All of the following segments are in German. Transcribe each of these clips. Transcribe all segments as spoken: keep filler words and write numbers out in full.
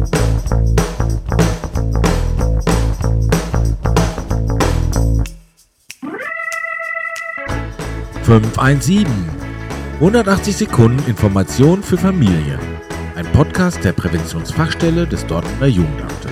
fünf eins sieben. hundertachtzig Sekunden Information für Familien. Ein Podcast der Präventionsfachstelle des Dortmunder Jugendamtes.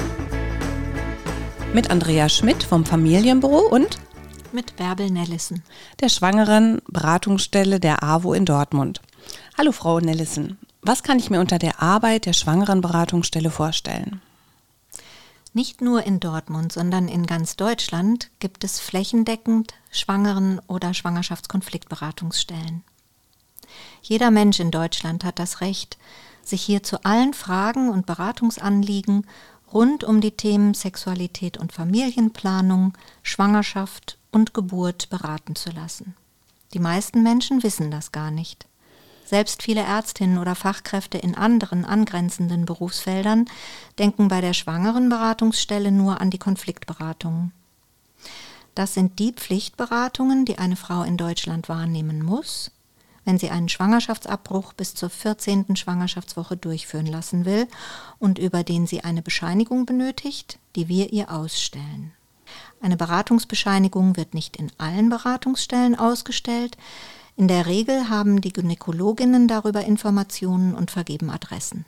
Mit Andrea Schmidt vom Familienbüro und mit Bärbel Nellissen, der Schwangerenberatungsstelle der A W O in Dortmund. Hallo Frau Nellissen, was kann ich mir unter der Arbeit der Schwangerenberatungsstelle vorstellen? Nicht nur in Dortmund, sondern in ganz Deutschland gibt es flächendeckend Schwangeren- oder Schwangerschaftskonfliktberatungsstellen. Jeder Mensch in Deutschland hat das Recht, sich hier zu allen Fragen und Beratungsanliegen rund um die Themen Sexualität und Familienplanung, Schwangerschaft und Geburt beraten zu lassen. Die meisten Menschen wissen das gar nicht. Selbst viele Ärztinnen oder Fachkräfte in anderen angrenzenden Berufsfeldern denken bei der Schwangerenberatungsstelle nur an die Konfliktberatungen. Das sind die Pflichtberatungen, die eine Frau in Deutschland wahrnehmen muss, wenn sie einen Schwangerschaftsabbruch bis zur vierzehnten Schwangerschaftswoche durchführen lassen will und über den sie eine Bescheinigung benötigt, die wir ihr ausstellen. Eine Beratungsbescheinigung wird nicht in allen Beratungsstellen ausgestellt. In der Regel haben die Gynäkologinnen darüber Informationen und vergeben Adressen.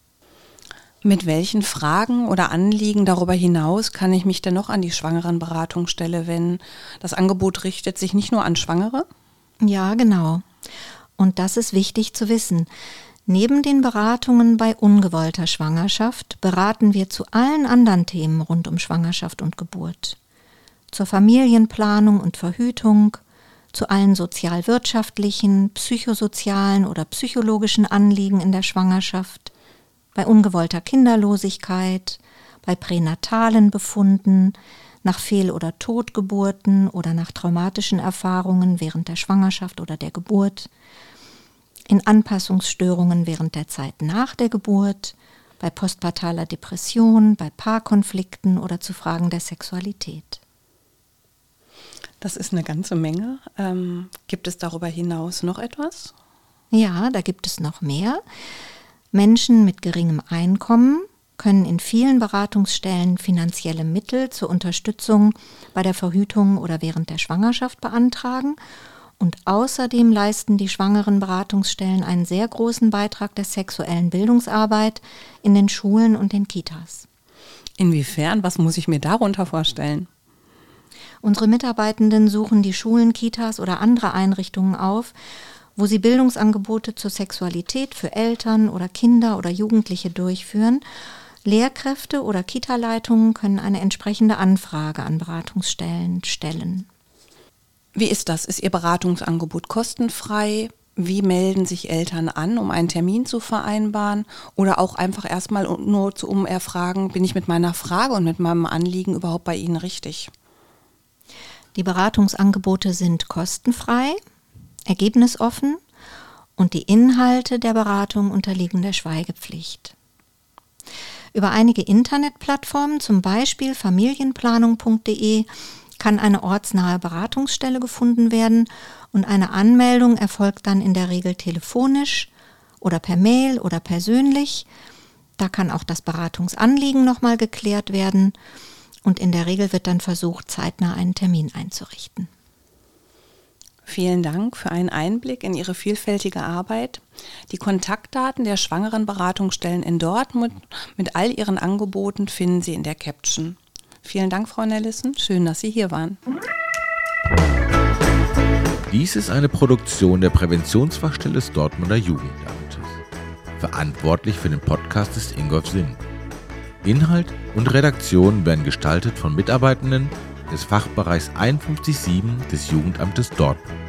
Mit welchen Fragen oder Anliegen darüber hinaus kann ich mich denn noch an die Schwangerenberatungsstelle wenden? Das Angebot richtet sich nicht nur an Schwangere? Ja, genau. Und das ist wichtig zu wissen. Neben den Beratungen bei ungewollter Schwangerschaft beraten wir zu allen anderen Themen rund um Schwangerschaft und Geburt. Zur Familienplanung und Verhütung, zu allen sozialwirtschaftlichen, psychosozialen oder psychologischen Anliegen in der Schwangerschaft, bei ungewollter Kinderlosigkeit, bei pränatalen Befunden, nach Fehl- oder Totgeburten oder nach traumatischen Erfahrungen während der Schwangerschaft oder der Geburt, in Anpassungsstörungen während der Zeit nach der Geburt, bei postpartaler Depression, bei Paarkonflikten oder zu Fragen der Sexualität. Das ist eine ganze Menge. Ähm, gibt es darüber hinaus noch etwas? Ja, da gibt es noch mehr. Menschen mit geringem Einkommen können in vielen Beratungsstellen finanzielle Mittel zur Unterstützung bei der Verhütung oder während der Schwangerschaft beantragen. Und außerdem leisten die Schwangerenberatungsstellen einen sehr großen Beitrag der sexuellen Bildungsarbeit in den Schulen und den Kitas. Inwiefern? Was muss ich mir darunter vorstellen? Unsere Mitarbeitenden suchen die Schulen, Kitas oder andere Einrichtungen auf, wo sie Bildungsangebote zur Sexualität für Eltern oder Kinder oder Jugendliche durchführen. Lehrkräfte oder Kita-Leitungen können eine entsprechende Anfrage an Beratungsstellen stellen. Wie ist das? Ist Ihr Beratungsangebot kostenfrei? Wie melden sich Eltern an, um einen Termin zu vereinbaren? Oder auch einfach erstmal nur zu um erfragen, bin ich mit meiner Frage und mit meinem Anliegen überhaupt bei Ihnen richtig? Die Beratungsangebote sind kostenfrei, ergebnisoffen und die Inhalte der Beratung unterliegen der Schweigepflicht. Über einige Internetplattformen, zum Beispiel familienplanung punkt de, kann eine ortsnahe Beratungsstelle gefunden werden und eine Anmeldung erfolgt dann in der Regel telefonisch oder per Mail oder persönlich. Da kann auch das Beratungsanliegen nochmal geklärt werden. Und in der Regel wird dann versucht, zeitnah einen Termin einzurichten. Vielen Dank für einen Einblick in Ihre vielfältige Arbeit. Die Kontaktdaten der Schwangerenberatungsstellen in Dortmund mit all ihren Angeboten finden Sie in der Caption. Vielen Dank, Frau Nellissen. Schön, dass Sie hier waren. Dies ist eine Produktion der Präventionsfachstelle des Dortmunder Jugendamtes. Verantwortlich für den Podcast ist Ingolf Sinn. Inhalt und Redaktion werden gestaltet von Mitarbeitenden des Fachbereichs einundfünfzig Komma sieben des Jugendamtes Dortmund.